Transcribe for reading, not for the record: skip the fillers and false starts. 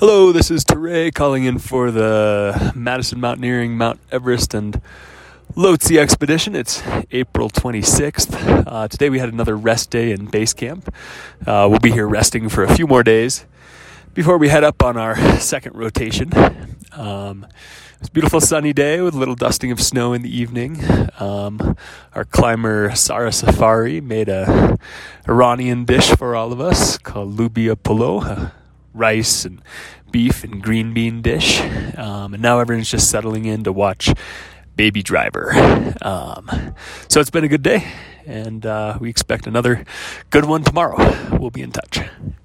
Hello, this is Teray calling in for the Madison Mountaineering Mount Everest and Lhotse expedition. It's April 26th. Today we had another rest day in base camp. We'll be here resting for a few more days before we head up on our second rotation. It was a beautiful sunny day with a little dusting of snow in the evening. Our climber Sara Safari made a Iranian dish for all of us called lubia polo, rice and beef and green bean dish. And now everyone's just settling in to watch Baby Driver. So it's been a good day, and we expect another good one tomorrow. We'll be in touch.